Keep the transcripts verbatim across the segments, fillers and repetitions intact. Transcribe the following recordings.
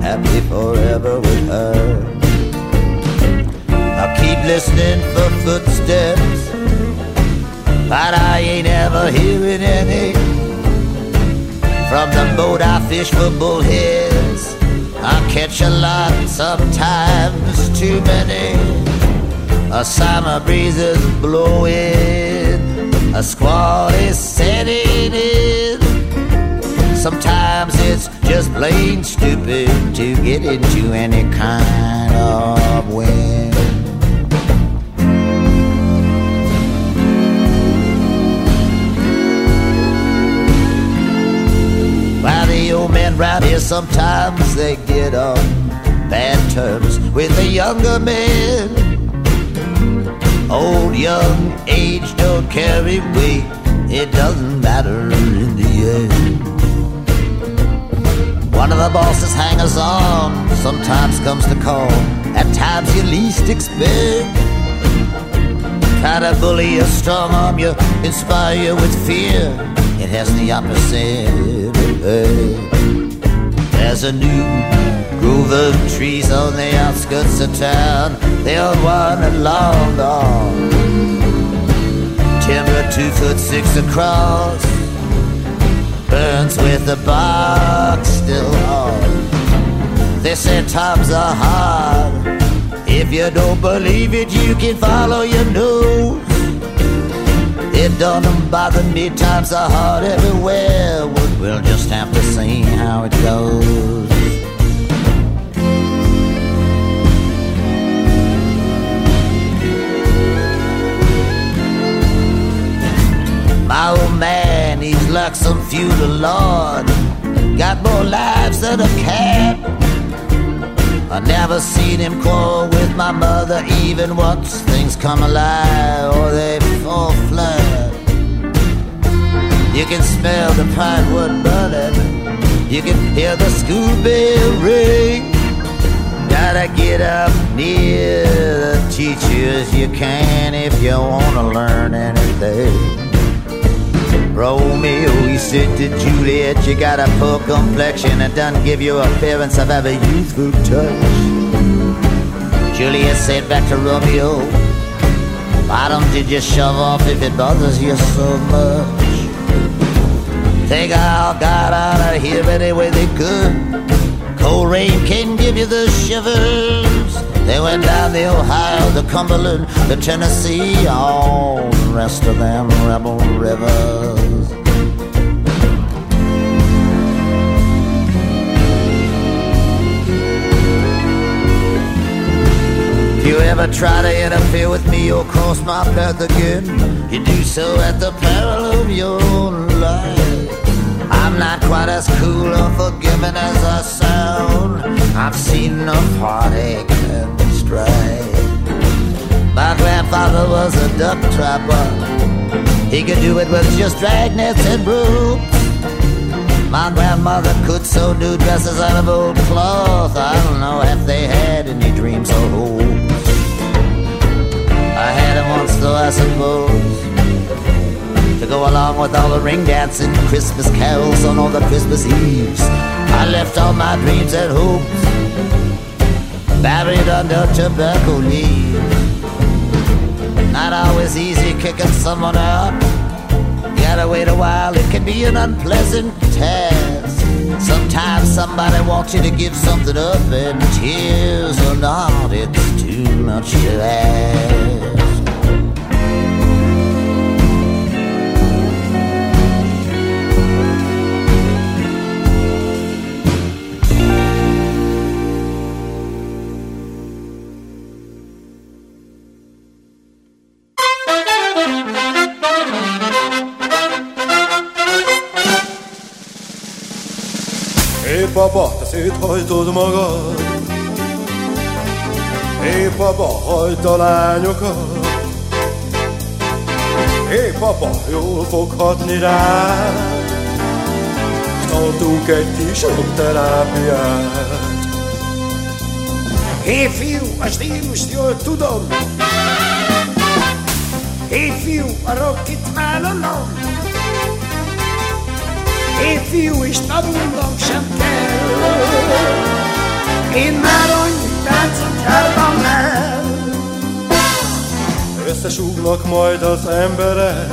happy forever with her. I keep listening for footsteps, but I ain't ever hearing any. From the boat I fish for bullheads, I catch a lot, sometimes too many. A summer breeze is blowing, a squall is setting in. Sometimes it's just plain stupid to get into any kind of wind. While the old men round here sometimes they get on bad terms with the younger men. Old, young, age don't carry weight, it doesn't matter in the end. One of the bosses hangers on sometimes comes to call at times you least expect. Try to bully you, strong arm you, inspire you with fear. It has the opposite effect. There's a new grove of trees on the outskirts of town. The old one had long gone. Timber two foot six across, burns with the bark still on. They say times are hard. If you don't believe it, you can follow your nose. It don't bother me, times are hard everywhere. We'll just have to see how it goes. My old man, he's like some feudal lord, got more lives than a cat. I never seen him quarrel with my mother even once. Things come alive or they fall flat. You can smell the pine wood burning, you can hear the school bell ring. Gotta get up near the teachers you can if you wanna learn anything. Romeo, he said to Juliet, you got a poor complexion and doesn't give you appearance of having youthful touch. Juliet said back to Romeo, why don't you just shove off if it bothers you so much? They all got out of here any way they could. Cold rain can give you the shivers. They went down the Ohio, the Cumberland, the Tennessee, all the rest of them rebel rivers. If you ever try to interfere with me or cross my path again, you do so at the peril of your own life. I'm not quite as cool or forgiving as I sound. I've seen enough heartache and strife. My grandfather was a duck trapper. He could do it with just dragnets and brooms. My grandmother could sew new dresses out of old cloth. I don't know if they had any dreams or hopes. I had them once though, I suppose, to go along with all the ring dancing, Christmas carols on all the Christmas Eves. I left all my dreams and hopes buried under tobacco leaves. Not always easy kicking someone out. You gotta wait a while, it can be an unpleasant task. Sometimes somebody wants you to give something up, and tears or not, it's too much to ask. Épp apa, te széthajtod magad, épp apa, hagyd a lányokat, épp apa, jól foghatni rád, s tartunk egy kis terápiát. Hé fiú, a stílust jól tudom, hé fiú, a rockit vállalom, hé fiú, és tanulnom sem kell. Én már annyi táncot jártam el. Összesúgnak majd az emberek,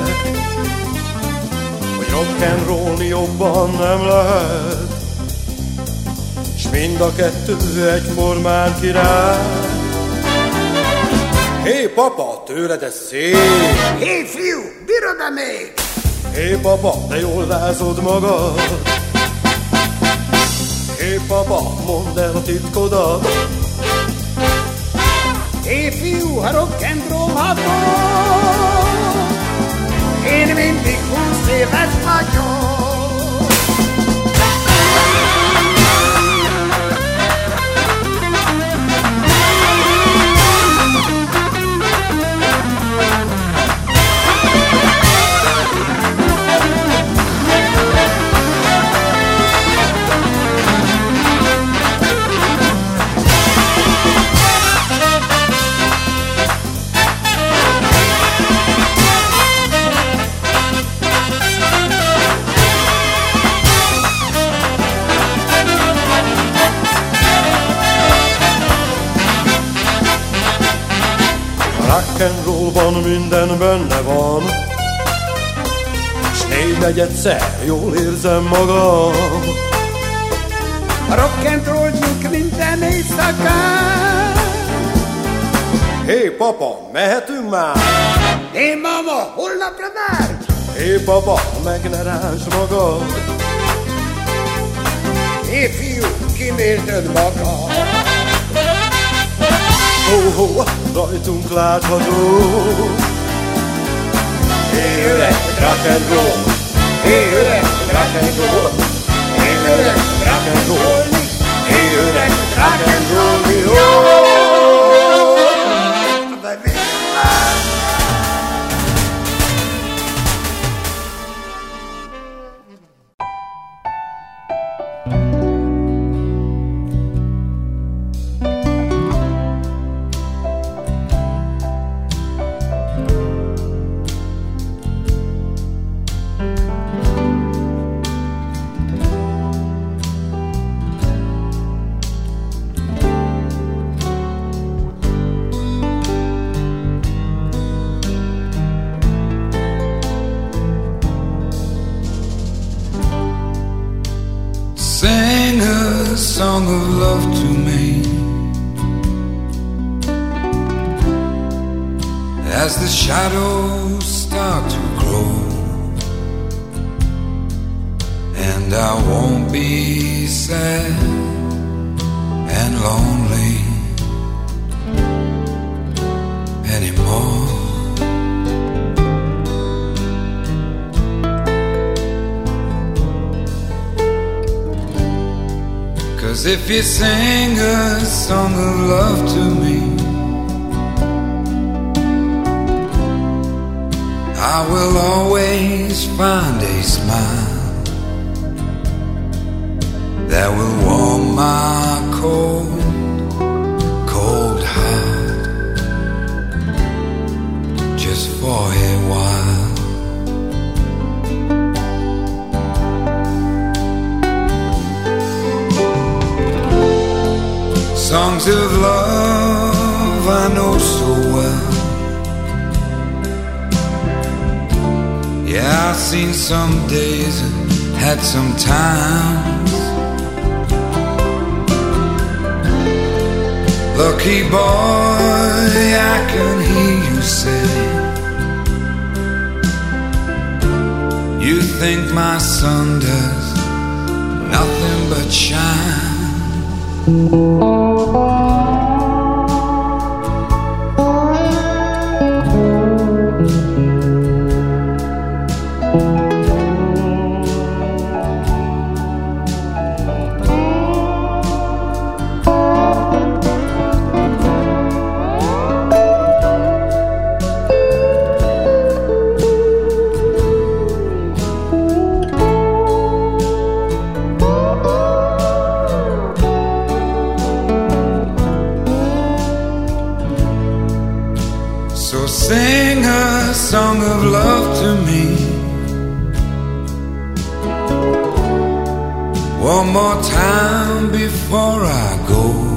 hogy rock'n'rollni jobban nem lehet, s mind a kettő egyformán király. Hé papa, tőled ez szép! Hé fiú, bírod-e még? Hé papa, de jól rázod magad! Hé papa, mondd el a titkodat! Hé fiú, ha rock'n'rollhatok, én mindig húsz éves vagyok. Rock'n'rollban minden benne van, s négy negyedszer jól érzem magam. A rock'n'rolljuk minden éjszakán. Hé papa, mehetünk már? Hé mama, holnapra már? Hé papa, meg ne ránts magad. Hé fiú, kimérted magad. Ho, ho, rajtunk látható. Hé öreg, rock'n'roll. Hé öreg, rock'n'roll. Hé öreg, rock'n'roll. Hé öreg, rock'n'roll. Sing a song of love to me as the shadows start to grow, and I won't be sad and lonely anymore. 'Cause if you sing a song of love to me, I will always find a smile that will warm my cold, cold heart just for a while. Songs of love I know so well. Yeah, I've seen some days and had some times. Lucky boy, I can hear you say, you think my sun does nothing but shine. So sing a song of love to me one more time before I go.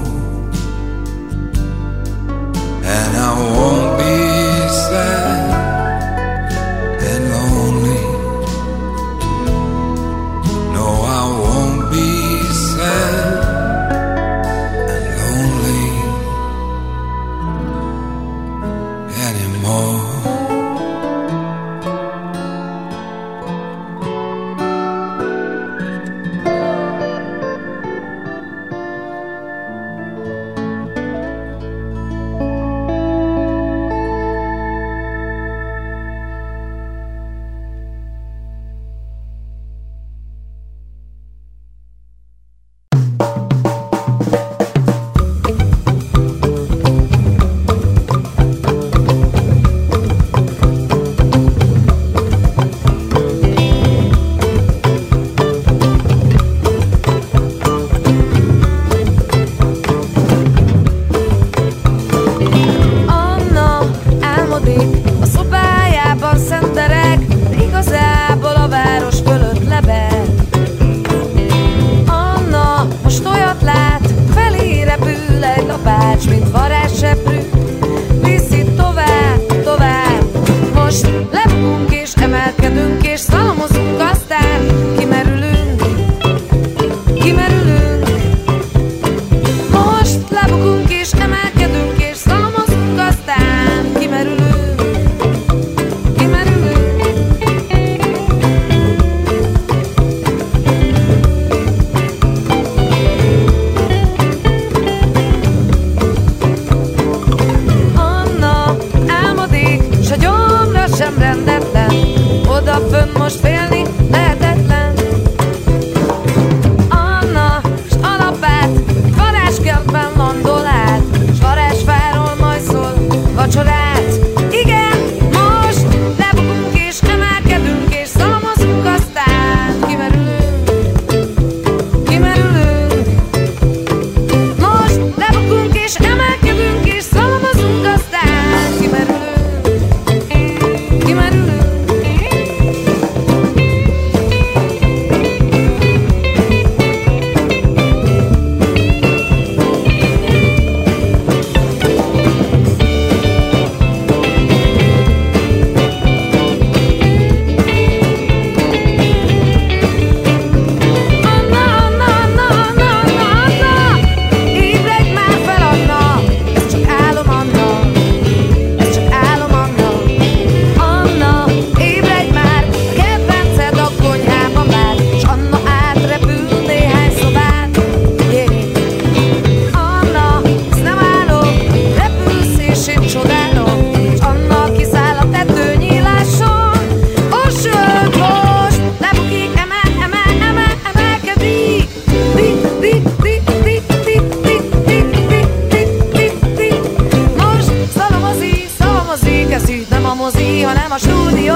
nem a stúdió.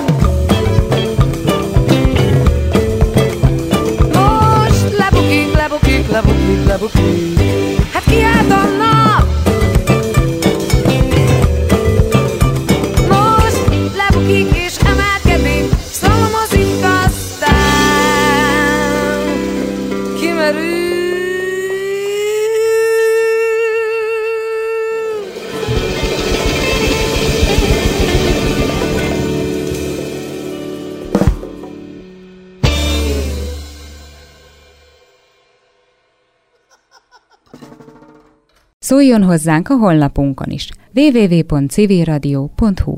Most lebukik, lebukik, lebukik, lebukik. Hát ki állt annak? Most lebukik és emelkedik, szalomozik, aztán kimerül. Szóljon hozzánk a honlapunkon is. double-u double-u double-u pont civilradio pont hu.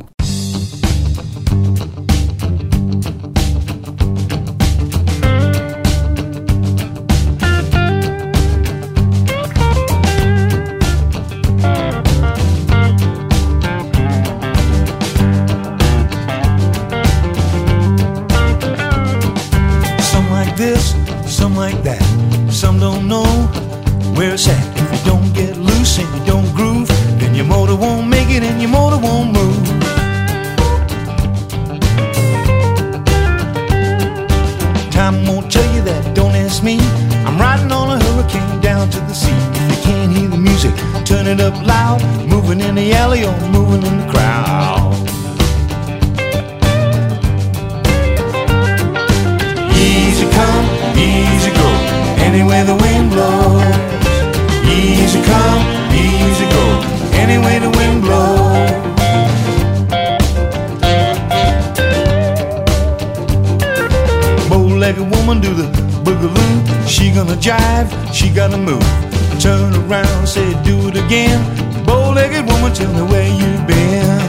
Some like this, some like that. Some don't know where it's at. If you don't get loose and you don't groove, then your motor won't make it and your motor won't move. Time won't tell you that, don't ask me. I'm riding on a hurricane down to the sea. If you can't hear the music, turn it up loud. Moving in the alley or moving in the crowd. Easy come, easy go, anywhere the wind blows. Easy come, easy go, anywhere the wind blows. Bow-legged woman do the boogaloo. She gonna jive, she gotta move. Turn around, say do it again. Bow-legged woman, tell me where you've been.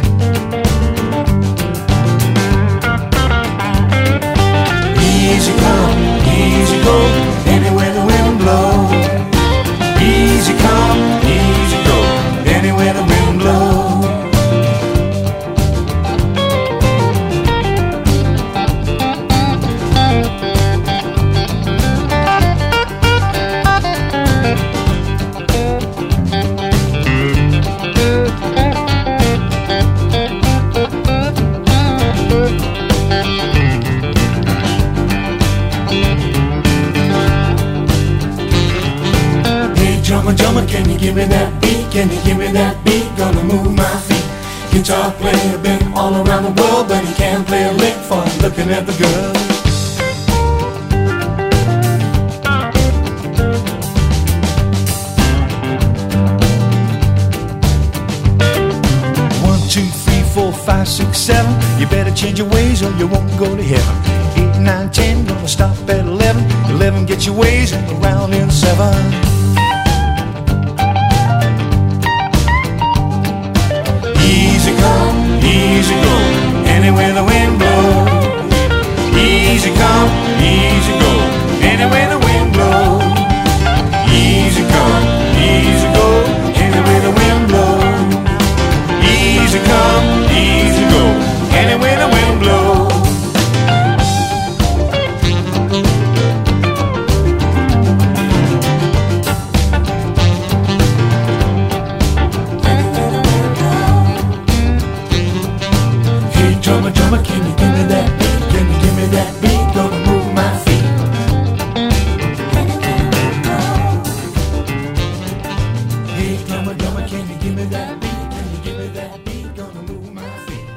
Easy come, easy go, anywhere the wind blows. Easy come, easy go, anywhere the wind blows. Drummer, drummer, can you give me that beat? Can you give me that beat? Gonna move my feet. Guitar player been all around the world, but he can't play a lick for looking at the girl. One, two, three, four, five, six, seven. You better change your ways or you won't go to heaven. Eight, nine, ten, gonna stop at eleven. Eleven, get your ways and around in seven. Easy come, easy go, anywhere the wind blows. Easy come, easy go, anywhere the wind blows. Easy come, easy go, anywhere the wind blows. Easy come, easy go, anywhere the wind blows. Drummer, drummer, can you give me that beat? Can you give me that beat? Gonna move my feet. Hey, drummer, drummer, can you give me that beat? Can you give me that beat? Gonna move my feet.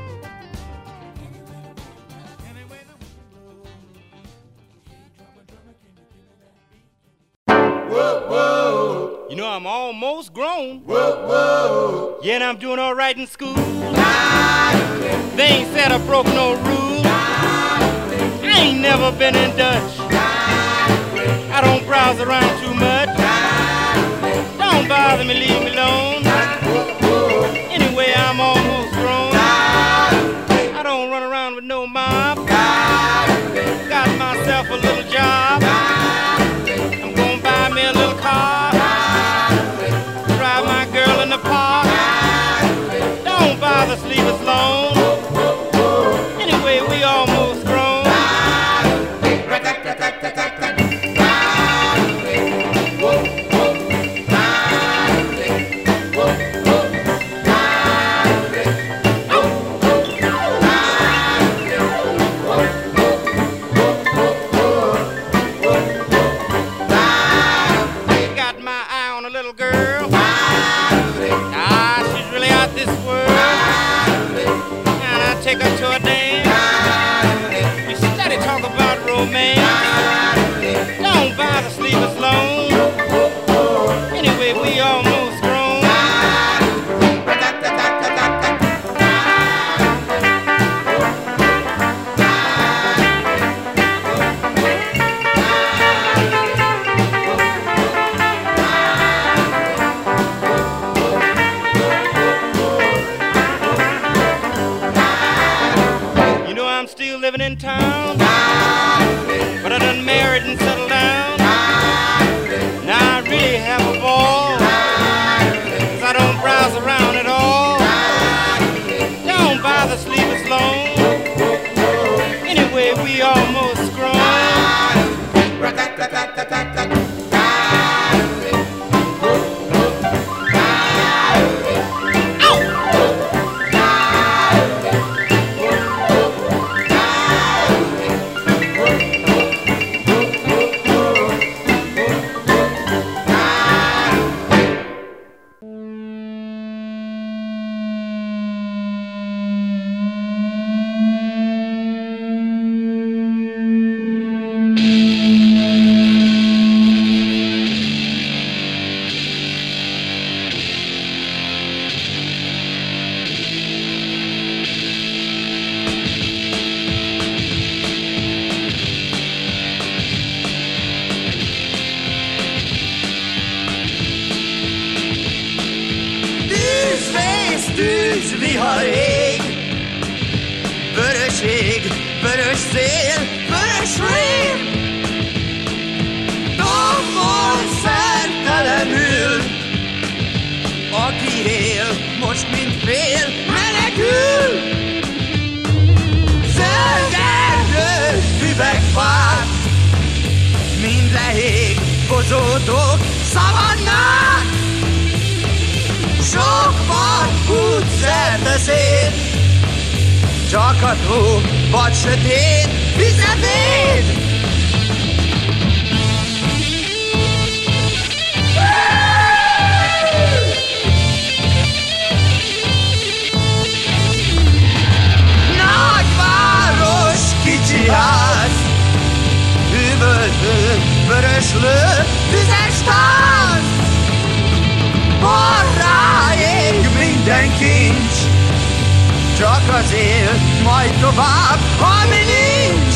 Whoa, whoa. You know I'm almost grown. Whoa, whoa. Yeah, and I'm doing all right in school. They ain't said I broke no rules. I ain't never been in Dutch. I don't browse around too much. Don't bother me, leave me alone. Anyway, I'm almost grown. I don't run around with no mob. Got myself a little job. I'm gonna buy me a little car. Drive my girl in the park. Don't bother, leave us alone. Anyway, we almost grown. living in town, but I done married and settled down. Now I really have a ball, 'cause I don't browse around at all. Don't bother sleep as long. Anyway, we almost grown. Tűz, vihar ég, vörös ég, vörös szél, vörös rém. Tombol szertelenül, aki él, most mint fél, menekül. Zöld erdő, üvegfák, mind lehég, bozótok, szavannák. Sok van út szerte szét, csak a tó, vagy sötét, vizetét. Nagyváros, kicsi ház, üvöltő, vöröslő, tüzes táz. Borrá ég minden kincs, csak az él, majd tovább, ami nincs.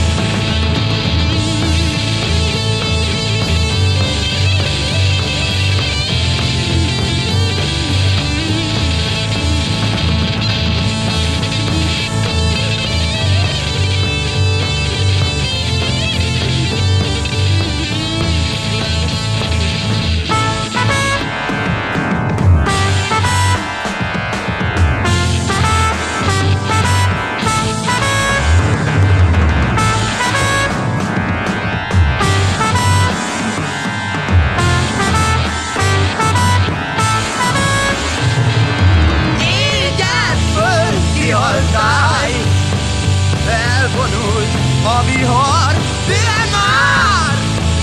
Elvonult a vihar, tüle már.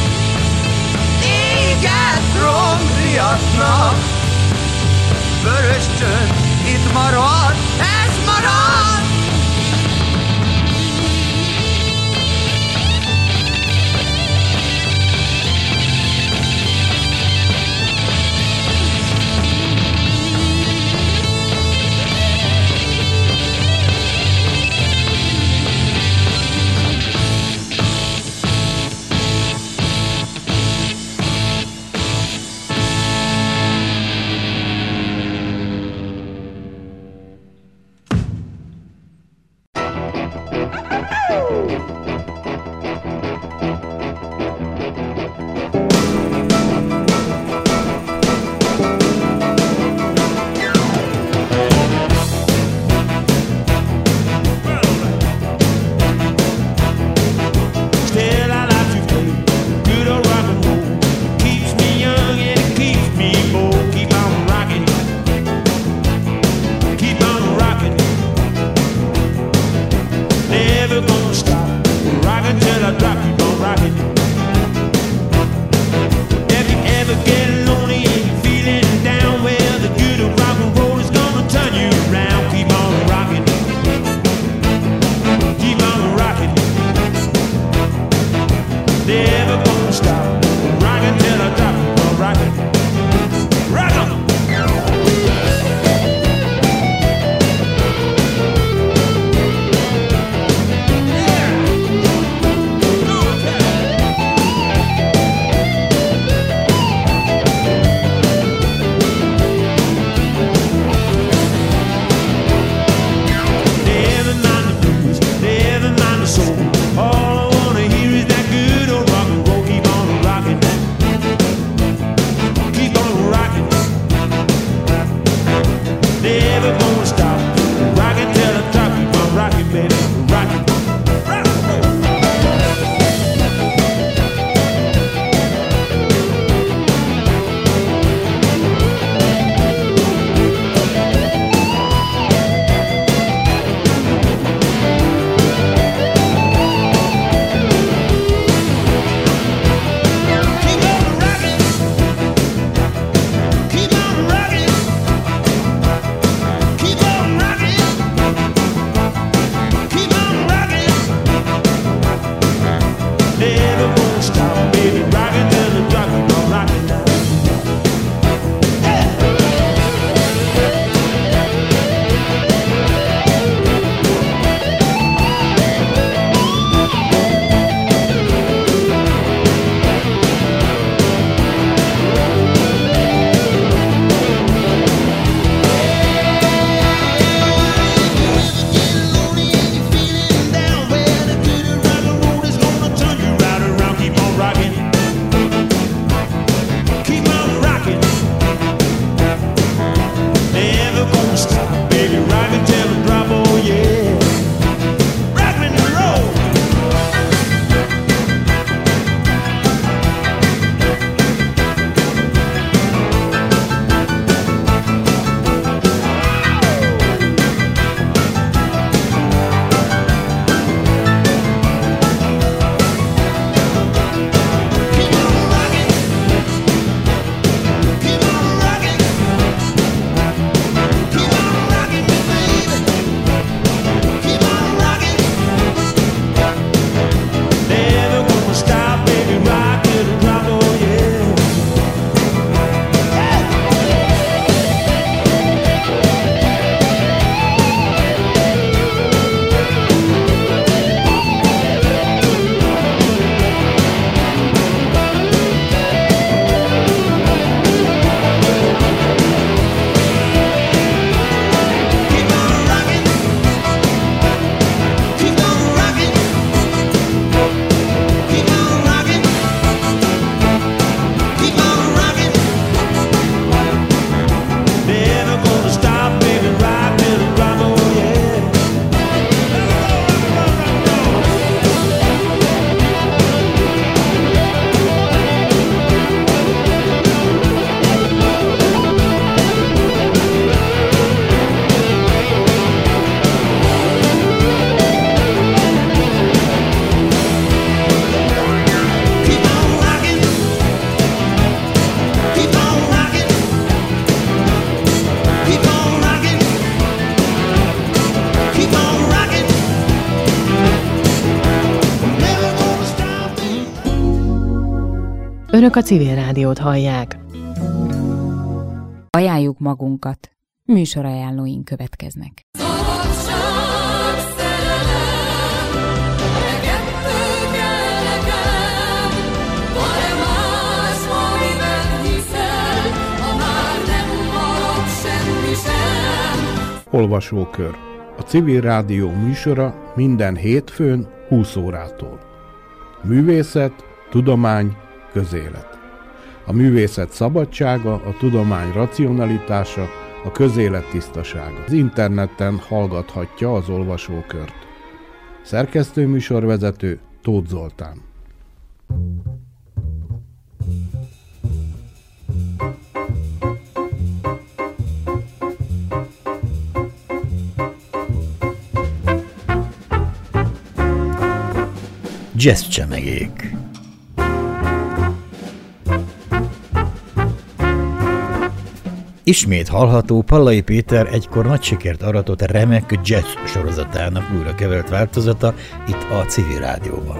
Éget rombriaknak, vörös csönd itt marad, ez marad. Never gonna stop. Rock it till the top, keep on rocking, baby. Rock it. Önök a Civil Rádiót hallják. Ajánljuk magunkat. Műsorajánlóink következnek. Olvasókör. A Civil Rádió műsora minden hétfőn húsz órától. Művészet, tudomány, közélet. A művészet szabadsága, a tudomány racionalitása, a közélet tisztasága. Az interneten hallgathatja az olvasókört. Szerkesztő műsorvezető Tóth Zoltán. Jazz csemegék. Ismét hallható Pallai Péter egykor nagy sikert aratott remek jazz sorozatának újra kevert változata itt a Civil Rádióban.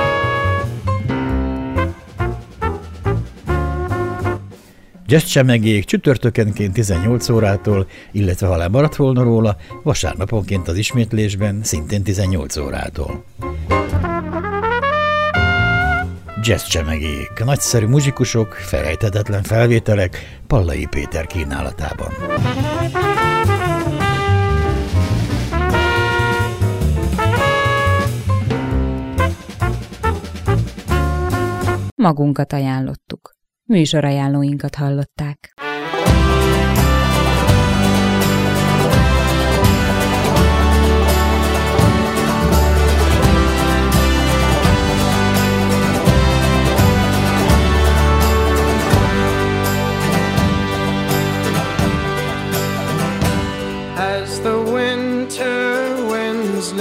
Jazz csemegék csütörtökenként tizennyolc órától, illetve ha lemaradt volna róla, vasárnaponként az ismétlésben szintén tizennyolc órától. Jazz csemegék, nagyszerű muzsikusok, felejthetetlen felvételek Pallai Péter kínálatában. Magunkat ajánlottuk. Műsorajánlóinkat hallották.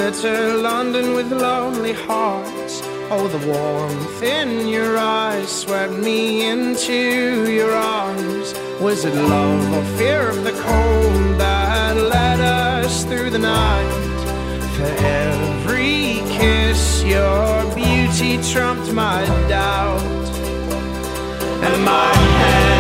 glitter London with lonely hearts. Oh, the warmth in your eyes swept me into your arms. Was it love or fear of the cold that led us through the night? For every kiss your beauty trumped my doubt, and my head